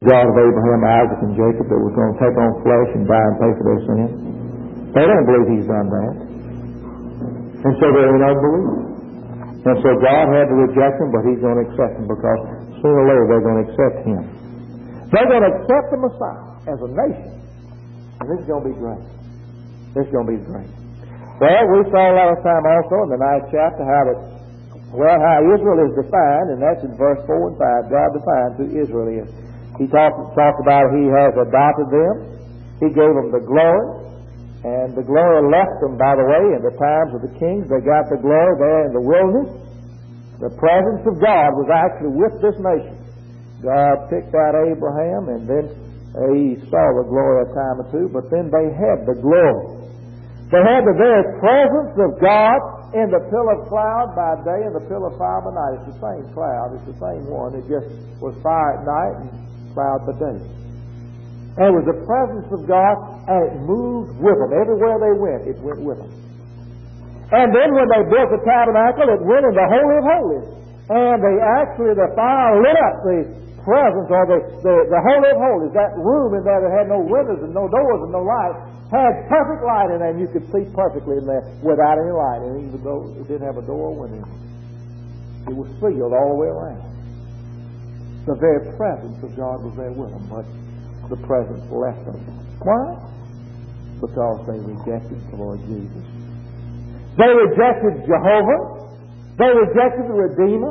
God of Abraham, Isaac, and Jacob that was going to take on flesh and die and pay for their sins. They don't believe He's done that. And so they're in unbelief. And so God had to reject them, but He's going to accept them because sooner or later they're going to accept Him. They're going to accept the Messiah as a nation. And this is going to be great. This is going to be great. Well, we saw last time also in the 9th chapter how Israel is defined, and that's in verse 4 and 5. God defines who Israel is. He talked about He has adopted them. He gave them the glory. And the glory left them, by the way, in the times of the kings. They got the glory there in the wilderness. The presence of God was actually with this nation. God picked out Abraham, and then he saw the glory a time or two, but then they had the glory. They had the very presence of God in the pillar of cloud by day and the pillar of fire by night. It's the same cloud. It's the same one. It just was fire at night and cloud by day. And it was the presence of God, and it moved with them. Everywhere they went, it went with them. And then when they built the tabernacle, it went in the Holy of Holies. And the fire lit up the presence, or the Holy of Holies. That room in there that had no windows and no doors and no light, had perfect light in there, and you could see perfectly in there without any light. And even though it didn't have a door or window, it was sealed all the way around. The very presence of God was there with them, but the presence left them. Why? Because they rejected the Lord Jesus. They rejected Jehovah. They rejected the Redeemer.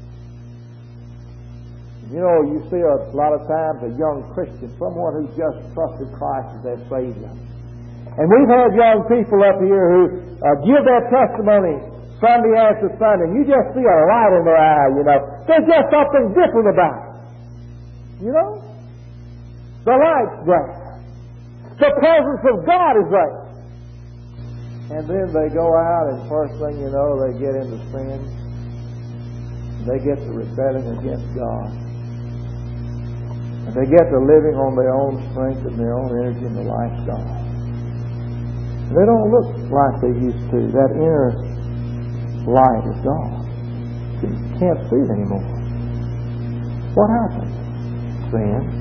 You know, you see a lot of times a young Christian, someone who just trusted Christ as their Savior. And we've had young people up here who give their testimony Sunday after Sunday, and you just see a light in their eye, you know. There's just something different about it. You know? The light's there. The presence of God is there. And then they go out, and first thing you know, they get into sin. They get to rebelling against God. And they get to living on their own strength and their own energy and the lifestyle. They don't look like they used to. That inner light is gone. You can't see it anymore. What happened? Sin.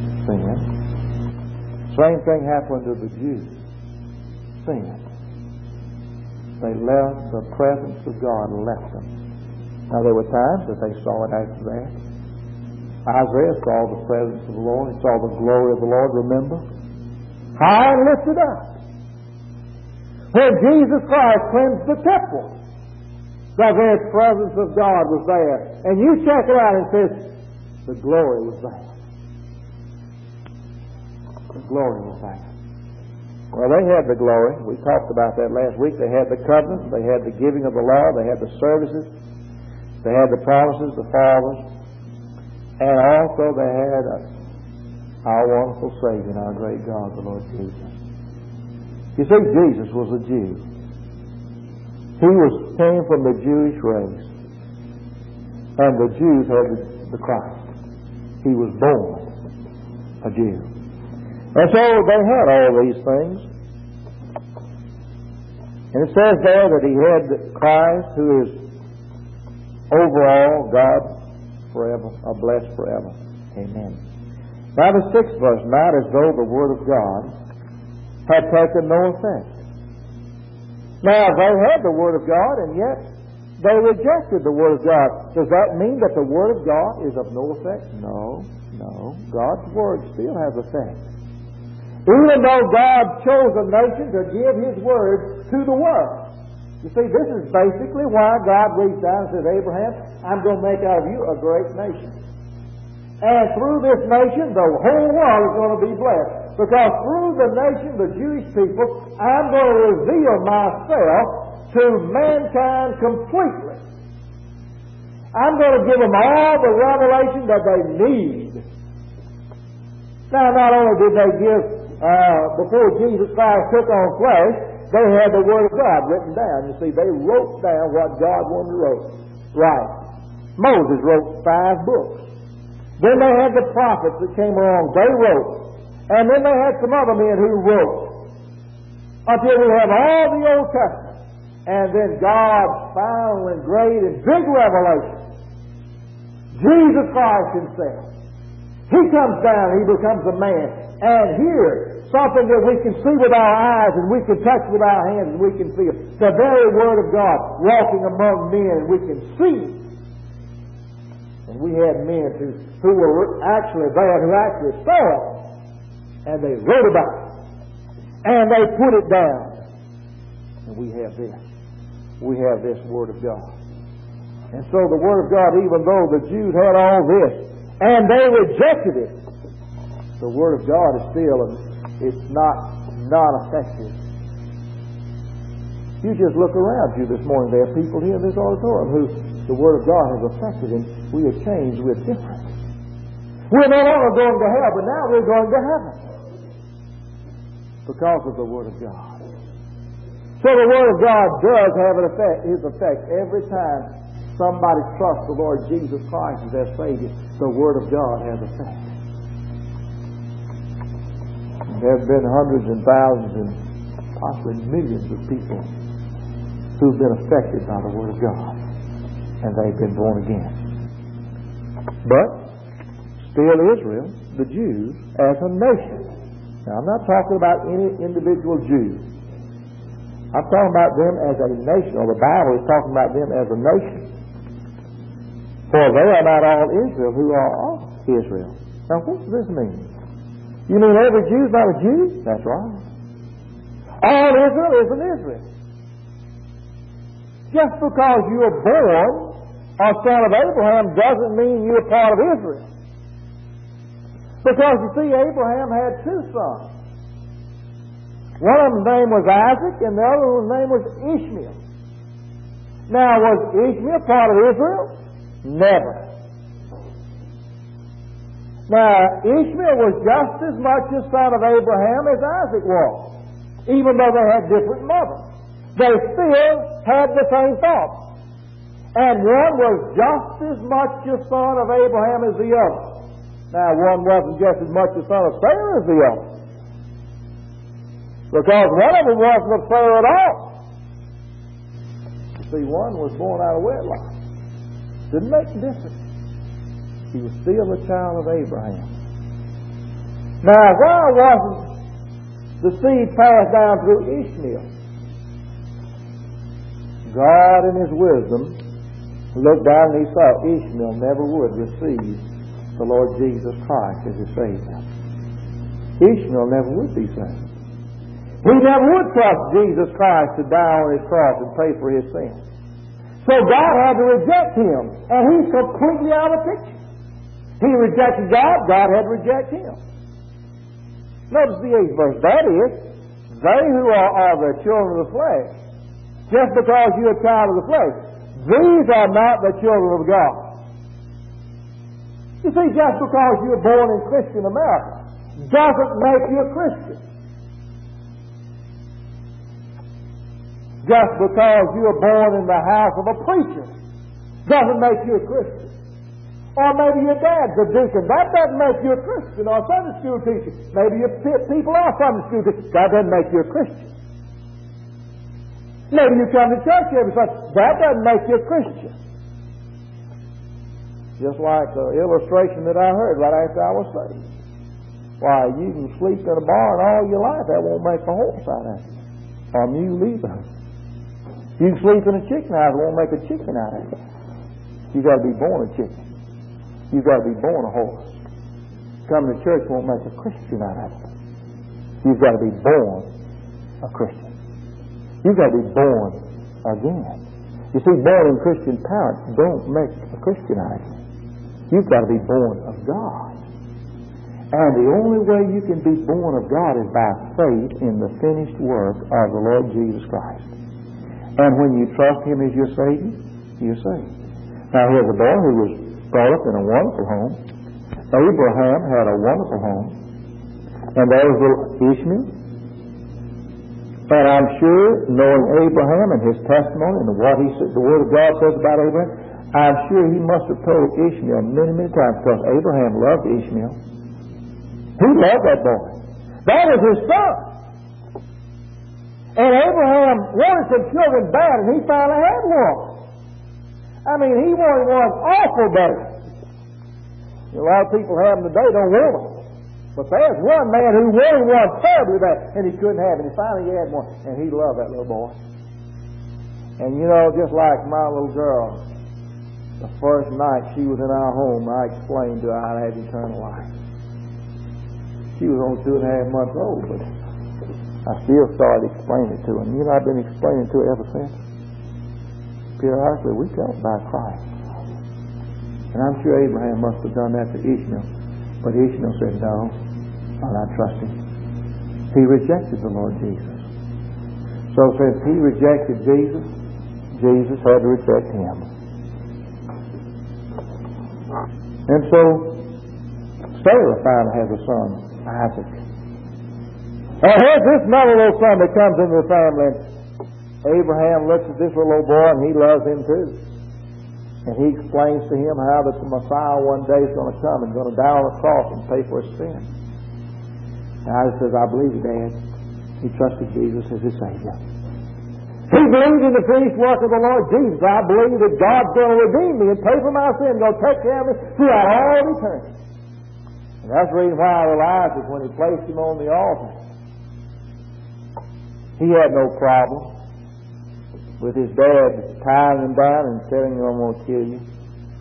Same thing happened to the Jews. Sin. They left the presence of God, left them. Now there were times that they saw it after that. Isaiah saw the presence of the Lord. He saw the glory of the Lord, remember? High and lifted up. When Jesus Christ cleansed the temple, the very presence of God was there. And you check it out and it says, the glory was there. The glory was there. Well, they had the glory. We talked about that last week. They had the covenants. They had the giving of the law. They had the services. They had the promises, the fathers. And also they had our wonderful Savior and our great God, the Lord Jesus. You see, Jesus was a Jew. He came from the Jewish race. And the Jews had the Christ. He was born a Jew. And so they had all these things. And it says there that he had Christ, who is over all, God forever, blessed forever. Amen. Now the 6th verse, not as though the Word of God had taken no effect. Now they had the Word of God, and yet they rejected the Word of God. Does that mean that the Word of God is of no effect? No. God's Word still has effect. Even though God chose a nation to give His Word to the world. You see, this is basically why God reached down and said, Abraham, I'm going to make out of you a great nation. And through this nation, the whole world is going to be blessed. Because through the nation, the Jewish people, I'm going to reveal myself to mankind completely. I'm going to give them all the revelation that they need. Now, not only did they give, before Jesus Christ took on flesh, they had the Word of God written down. You see, they wrote down what God wanted to write. Moses wrote 5 books. Then they had the prophets that came along. They wrote. And then they had some other men who wrote. Until we have all the Old Testament. And then God's final and great and big revelation. Jesus Christ Himself. He comes down and He becomes a man. And here, something that we can see with our eyes and we can touch with our hands and we can feel. The very Word of God walking among men, and we can see it. And we had men who were actually there, who actually saw it. And they wrote about it. And they put it down. And we have this. We have this Word of God. And so the Word of God, even though the Jews had all this, and they rejected it, the Word of God is still, it's not effective. You just look around you this morning. There are people here in this auditorium who the Word of God has affected, and we have changed. We're different. We're no longer going to hell, but now we're going to heaven because of the Word of God. So the Word of God does have His effect every time somebody trusts the Lord Jesus Christ as their Savior. The Word of God has effect. There have been hundreds and thousands and possibly millions of people who've been affected by the Word of God, and they've been born again. But still Israel, the Jews, as a nation. Now I'm not talking about any individual Jew. I'm talking about them as a nation, or the Bible is talking about them as a nation. For they are not all Israel who are all Israel. Now what does this mean? You mean every Jew is not a Jew? That's right. All Israel isn't Israel. Just because you are born a son of Abraham doesn't mean you're part of Israel. Because you see, Abraham had two sons. One of them's name was Isaac, and the other one's name was Ishmael. Now, was Ishmael part of Israel? Never. Now, Ishmael was just as much a son of Abraham as Isaac was, even though they had different mothers. They still had the same thoughts. And one was just as much a son of Abraham as the other. Now, one wasn't just as much a son of Sarah as the other, because one of them wasn't of Sarah at all. You see, one was born out of wedlock. Didn't make a difference. He was still a child of Abraham. Now, why wasn't the seed passed down through Ishmael? God in His wisdom looked down and He saw Ishmael never would receive the Lord Jesus Christ as His Savior. Ishmael never would be saved. He never would trust Jesus Christ to die on His cross and pay for his sins. So God had to reject him, and he's completely out of the picture. He rejected God, God had to reject him. Notice the 8th verse. That is, they who are the children of the flesh, just because you're a child of the flesh, these are not the children of God. You see, just because you're born in Christian America doesn't make you a Christian. Just because you were born in the house of a preacher doesn't make you a Christian. Or maybe your dad's a deacon. That doesn't make you a Christian. Or a Sunday school teacher. Maybe your people are Sunday school teachers. That doesn't make you a Christian. Maybe you come to church every Sunday. That doesn't make you a Christian. Just like the illustration that I heard right after I was saved. Why, you can sleep in a barn all your life. That won't make a horse out of you. Or a mule either. You can sleep in a chicken house. It won't make a chicken out of you. You've got to be born a chicken. You've got to be born a horse. Coming to church won't make a Christian out of you. You've got to be born a Christian. You've got to be born again. You see, born in Christian parents don't make a Christian out of you. You've got to be born of God. And the only way you can be born of God is by faith in the finished work of the Lord Jesus Christ. And when you trust Him as your Savior, you're saved. Now, here's a boy who was brought up in a wonderful home. Abraham had a wonderful home. And there was little Ishmael. And I'm sure, knowing Abraham and his testimony and what he said, the Word of God says about Abraham, I'm sure he must have told Ishmael many, many times, because Abraham loved Ishmael. He loved that boy. That was his son. And Abraham wanted some children bad, and he finally had one. I mean, he wanted one awful bad. A lot of people have them today, don't want them. But there's one man who wanted one terribly bad, and he couldn't have it. He finally had one, and he loved that little boy. And you know, just like my little girl, the first night she was in our home, I explained to her how to have eternal life. She was only 2.5 months old, but I still started explaining it to her. And you know, I've been explaining it to her ever since. Periodically, we talk about Christ. And I'm sure Abraham must have done that to Ishmael. But Ishmael said, no, I'll not trust him. He rejected the Lord Jesus. So since he rejected Jesus, Jesus had to reject him. And so Sarah finally has a son, Isaac. And here's this another little son that comes into the family. And Abraham looks at this little boy and he loves him too. And he explains to him how that the Messiah one day is going to come and going to die on the cross and pay for his sin. And Isaac says, I believe you, Dad. He trusted Jesus as his Savior. He believed in the finished work of the Lord Jesus. I believe that God's going to redeem me and pay for my sin, going to take care of me throughout all eternity. And that's the reason why Isaac, when he placed him on the altar, he had no problem with his dad tying him down and telling him, I'm going to kill you.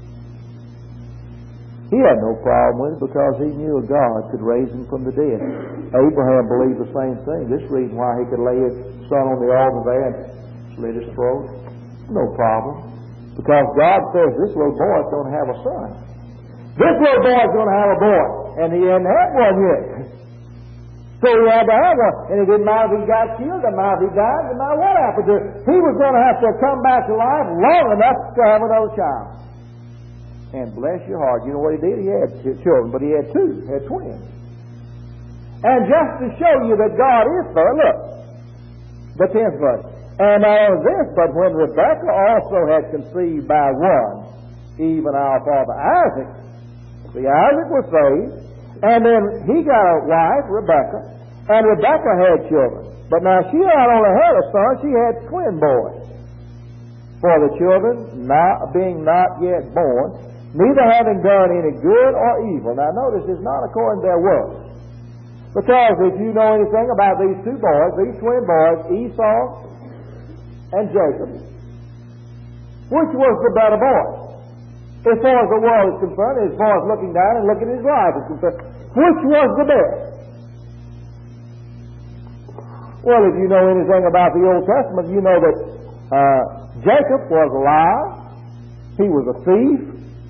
He had no problem with it because he knew God could raise him from the dead. Abraham believed the same thing. This is the reason why he could lay his son on the altar there and slit his throat. No problem. Because God says this little boy's going to have a son. This little boy's going to have a boy. And he hadn't had one yet. So he had to have one. And it didn't matter if he got killed, it didn't matter if he died, it didn't matter what happened to him. He was going to have to come back to life long enough to have another child. And bless your heart, you know what he did? He had children, but he had two. He had twins. And just to show you that God is fair, look, the 10th verse. And not only this, but when Rebekah also had conceived by one, even our father Isaac, see, Isaac was saved, and then he got a wife, Rebekah, and Rebekah had children. But now she not only had a son, she had twin boys. For the children being not yet born, neither having done any good or evil. Now notice, it's not according to their works. Because if you know anything about these two boys, these twin boys, Esau and Jacob, which was the better boy? As far as the world is concerned, his boys looking down and looking at his life is concerned, which was the best? Well, if you know anything about the Old Testament, you know that Jacob was a liar, he was a thief,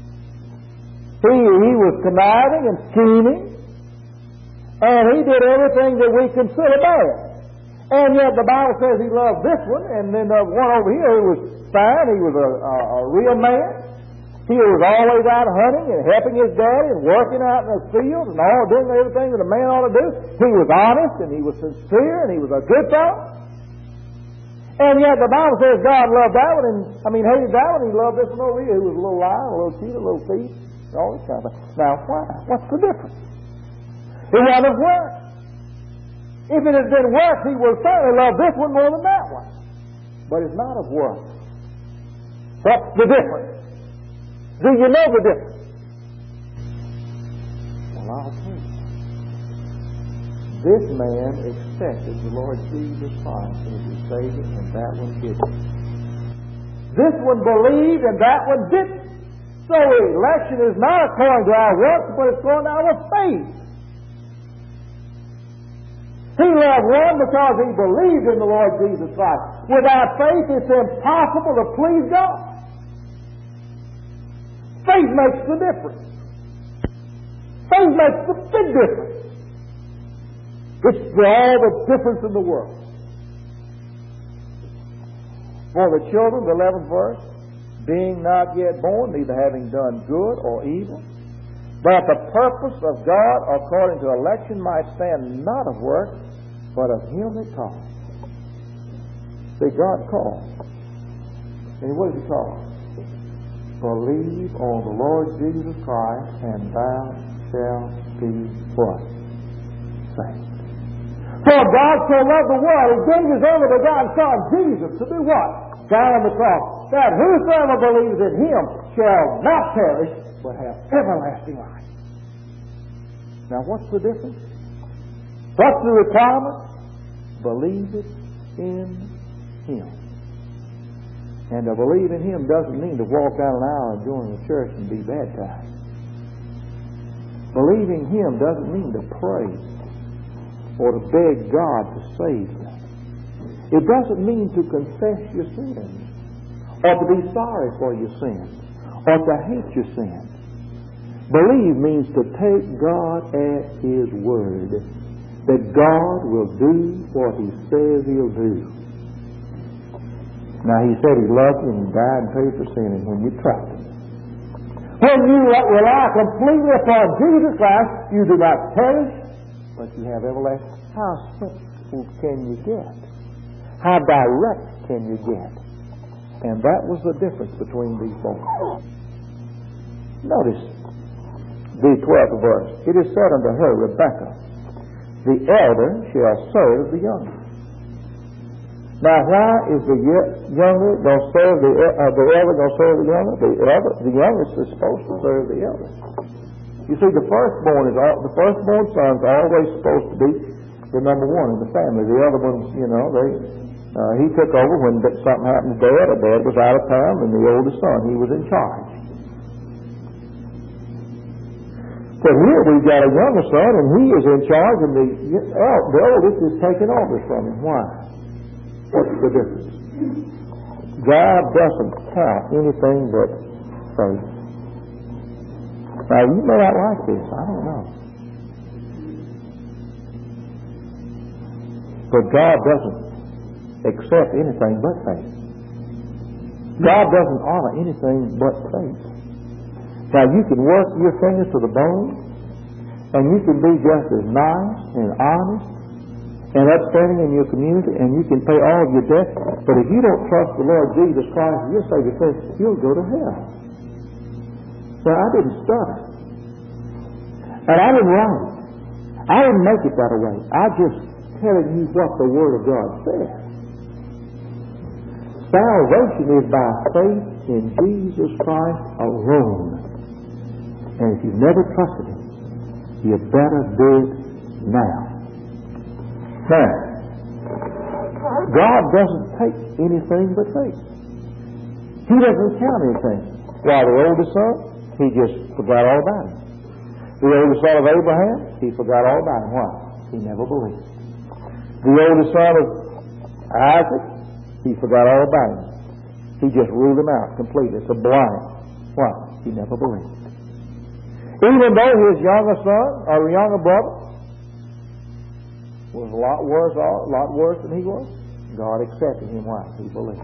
he was conniving and scheming, and he did everything that we consider bad. And yet the Bible says he loved this one, and then the one over here who was fine, he was a real man. He was always out hunting and helping his daddy and working out in the field and all doing everything that a man ought to do. He was honest and he was sincere and he was a good fellow. And yet the Bible says God loved that one, hated that one. He loved this one over here who was a little liar, a little cheat, a little thief, all this kind of thing. Now, why? What's the difference? It wasn't of work. If it had been work, he would certainly love this one more than that one. But it's not of work. What's the difference? Do you know the difference? Well, I'll tell you. This man accepted the Lord Jesus Christ as his Savior, and that one didn't. This one believed, and that one didn't. So election is not according to our works, but it's according to our faith. He loved one because he believed in the Lord Jesus Christ. Without faith, it's impossible to please God. Faith makes the difference. Faith makes the big difference. It's all the difference in the world. For the children, the 11th verse, being not yet born, neither having done good or evil, but the purpose of God according to election might stand not of works, but of him that called. See, God called. And what does he call? Believe on the Lord Jesus Christ, and thou shalt be what? Saved. For God so loved the world, he gave his only begotten Son, Jesus, to do what? Die on the cross. That whosoever believes in him shall not perish, but have everlasting life. Now what's the difference? What's the requirement? Believe it in Him. And to believe in Him doesn't mean to walk down an aisle and join the church and be baptized. Believing Him doesn't mean to pray or to beg God to save you. It doesn't mean to confess your sins or to be sorry for your sins or to hate your sins. Believe means to take God at His word, that God will do what He says He'll do. Now, He said He loved you and He died and paid for sin, and when you trust Him, when you rely completely upon Jesus Christ, you do not perish, but you have everlasting. How simple can you get? How direct can you get? And that was the difference between these boys. Notice the 12th verse. It is said unto her, Rebekah, the elder shall serve the younger. Now, why is the younger going to serve the elder going to serve the younger? The youngest is supposed to serve the elder. You see, the firstborn son's always supposed to be the number one in the family. The other ones, he took over when something happened to Dad, or Dad was out of town, and the oldest son, he was in charge. But here we've got a younger son, and he is in charge, and the oldest is taking orders from him. Why? What's the difference? God doesn't count anything but faith. Now, you may not like this. I don't know. But God doesn't accept anything but faith. God doesn't honor anything but faith. Now, you can work your fingers to the bone, and you can be just as nice and honest and upstanding in your community, and you can pay all of your debts, but if you don't trust the Lord Jesus Christ as your Savior, you'll go to hell. Now, I didn't study, and I didn't write it. I didn't make it that way. I just telling you what the Word of God says. Salvation is by faith in Jesus Christ alone. And if you've never trusted Him, you better do it now. Now, God doesn't take anything but faith. He doesn't count anything. While the oldest son, he just forgot all about it. The oldest son of Abraham, he forgot all about him. Why? He never believed. The oldest son of Isaac, he forgot all about him. He just ruled him out completely. It's a blind. Why? He never believed. Even though his younger son or younger brother was a lot worse than he was, God accepted him. Why? He believed.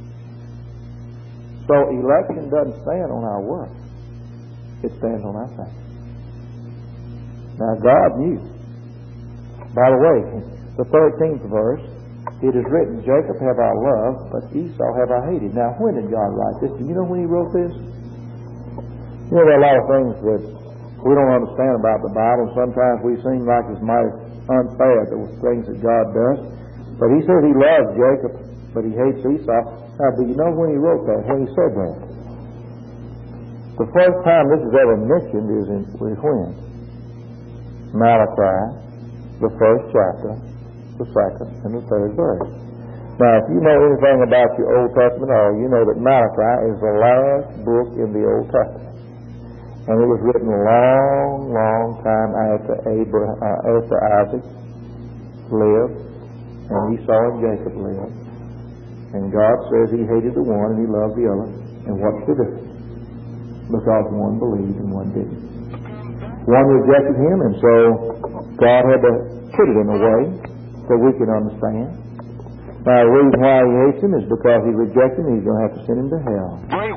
So election doesn't stand on our work. It stands on our faith. Now God knew. By the way, the 13th verse, it is written, Jacob have I loved, but Esau have I hated. Now when did God write this? Do you know when He wrote this? You know, there are a lot of things that we don't understand about the Bible. Sometimes we seem like it's mighty unfair, the things that God does. But He says He loves Jacob, but He hates Esau. Now, do you know when He wrote that, when He said that? The first time this is ever mentioned is when? Malachi, the first chapter, the second and the third verse. Now, if you know anything about your Old Testament, you know that Malachi is the last book in the Old Testament. And it was written a long, long time after Isaac lived, and Esau and Jacob lived. And God says He hated the one and He loved the other. And what's the difference? Because one believed and one didn't. One rejected Him, and so God had to put it in a way so we can understand. Now, the reason why He hates him is because he rejected him. He's going to have to send him to hell.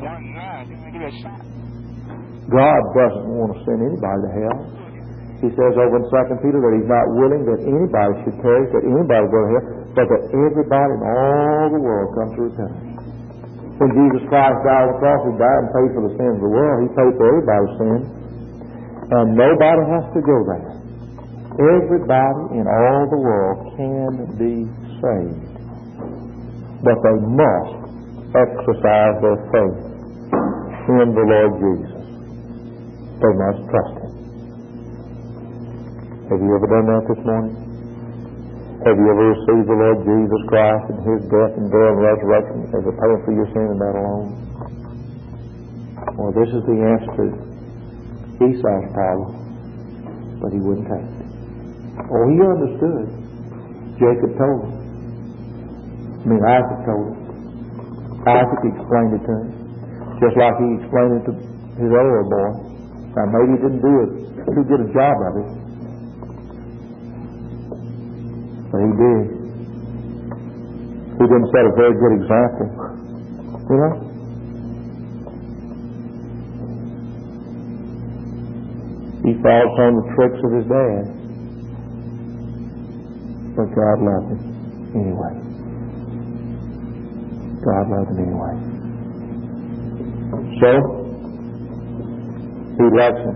God doesn't want to send anybody to hell. He says over in 2 Peter that He's not willing that anybody should perish, that anybody go to hell, but that everybody in all the world come to repentance. When Jesus Christ died on the cross, He died and paid for the sins of the world. He paid for everybody's sins. And nobody has to go there. Everybody in all the world can be saved. But they must exercise their faith in the Lord Jesus. They must trust Him. Have you ever done that this morning? Have you ever received the Lord Jesus Christ and His death and burial and resurrection as a payment for your sin and that alone? Well, this is the answer to Esau's problem, but he wouldn't take it. Oh, he understood. Jacob told him. Isaac told him. Isaac explained it to him, just like he explained it to his older boy. Now, maybe he didn't do too good a job of it, but he did. He didn't set a very good example. You know? He followed some of the tricks of his dad, but God loved him anyway. God loved him anyway. So, he loves him.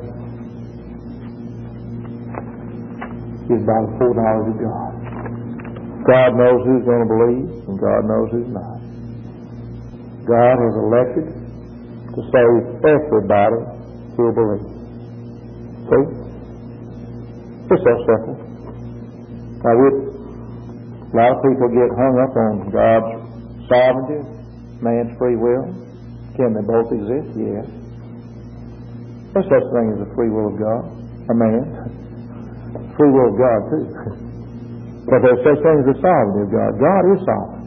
He's by the foreknowledge of God. God knows who's going to believe, and God knows who's not. God has elected to save everybody who'll believe. See? It's so simple. Now, a lot of people get hung up on God's sovereignty, man's free will. Can they both exist? Yes. There's such thing as the free will of God, a man. Free will of God, too. But there's such thing as the sovereignty of God. God is sovereign.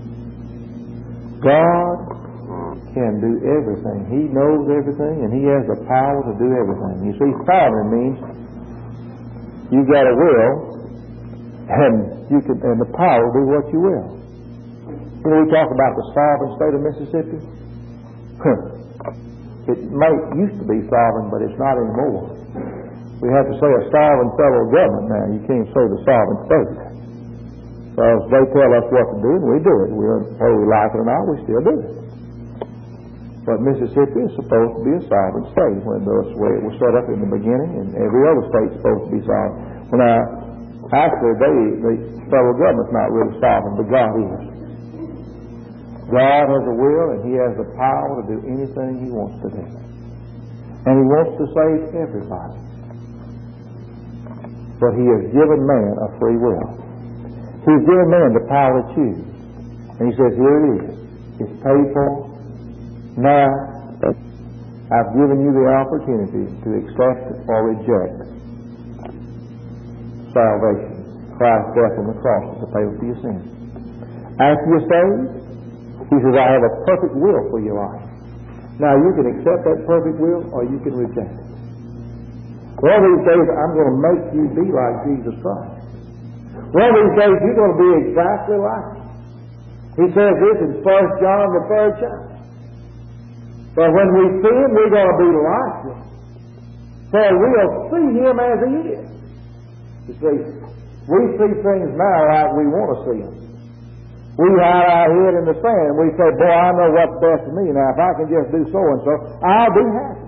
God can do everything. He knows everything, and He has the power to do everything. You see, sovereign means you've got a will, and the power to do what you will. You know, we talk about the sovereign state of Mississippi. It used to be sovereign, but it's not anymore. We have to say a sovereign federal government now. You can't say the sovereign state. Because they tell us what to do, and we do it. Whether we like it or not, we still do it. But Mississippi is supposed to be a sovereign state. That's the way it was set up in the beginning, and every other state is supposed to be sovereign. Well, now, actually, the federal government's not really sovereign, but God is. God has a will, and He has the power to do anything He wants to do. And He wants to save everybody. But He has given man a free will. He's given man the power to choose. And He says, here it is. It's paid for. Now, I've given you the opportunity to accept or reject salvation. Christ's death on the cross is the payment for your sins. After you're saved, He says, I have a perfect will for your life. Now, you can accept that perfect will or you can reject it. One of these days, I'm going to make you be like Jesus Christ. One of these days, you're going to be exactly like Him. He says this in 1 John, the 3rd chapter. But when we see Him, we're going to be like Him. For we'll see Him as He is. You see, we see things now like we want to see Him. We hide our head in the sand and we say, boy, I know what's best for me. Now, if I can just do so-and-so, I'll be happy.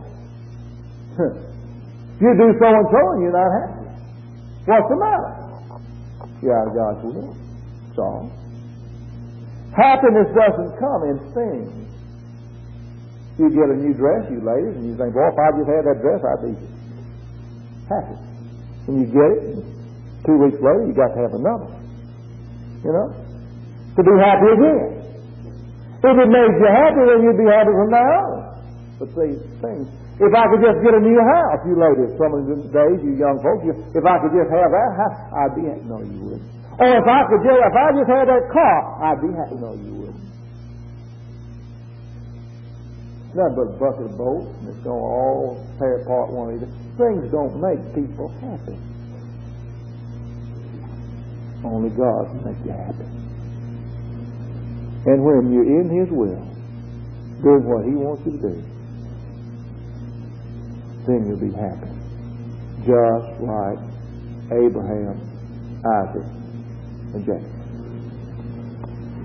You do so-and-so and you're not happy. What's the matter? You're out of God's will. That's all. Happiness doesn't come in things. You get a new dress, you ladies, and you think, boy, if I just had that dress, I'd be happy. And you get it, and 2 weeks later, you got to have another. You know? To be happy again. If it made you happy, then you'd be happy from now on. But see, things. If I could just get a new house, you ladies, some of the days, you young folks, if I could just have that house, I'd be happy. No, you wouldn't. Or if I just had that car, I'd be happy. No, you wouldn't. It's nothing but a bucket of bolts, and it's going to all tear apart one either. Things don't make people happy. Only God can make you happy. And when you're in His will, doing what He wants you to do, then you'll be happy. Just like Abraham, Isaac, and Jacob.